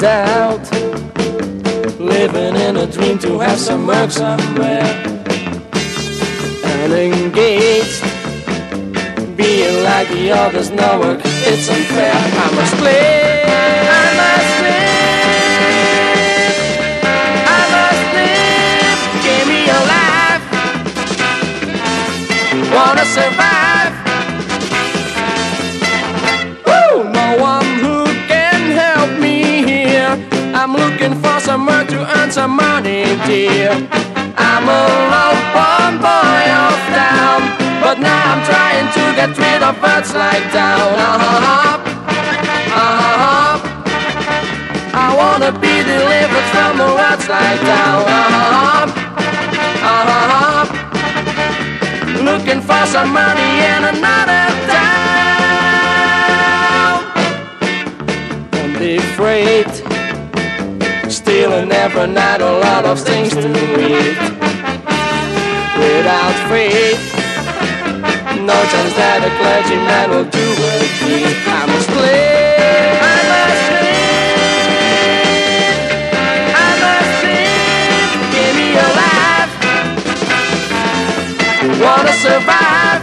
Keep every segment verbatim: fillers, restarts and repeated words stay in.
out, living in a dream to have some work somewhere, and engaged, being like the others, no work, it's unfair. I must play, I must live, I must live. Give me a life, wanna survive. Woo! No one who can help me here. I'm looking for somewhere to earn some money, dear. I'm a lone boy of town, but now I'm trying to get rid of words like down. Uh-huh, uh-huh. I wanna be delivered from the words like down. Uh-huh, uh-huh. Looking for some money in another town. Don't be afraid, stealing every night, a lot of things to eat. Without faith, no chance that a clergyman will do with me. I must live, I must live, I must live. Give me a life, wanna survive.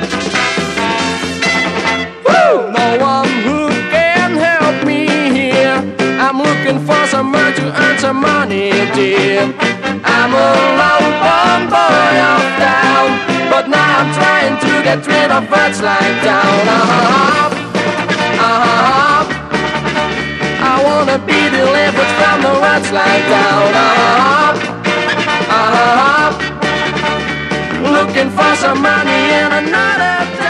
Woo! No one who can help me here. I'm looking for somewhere to earn some money, dear. I'm a lone boy of town, but now I'm trying to get rid of words like down. Uh-huh, uh-huh. I wanna be delivered from the words like down. Uh-huh, uh-huh. Looking for some money in another town.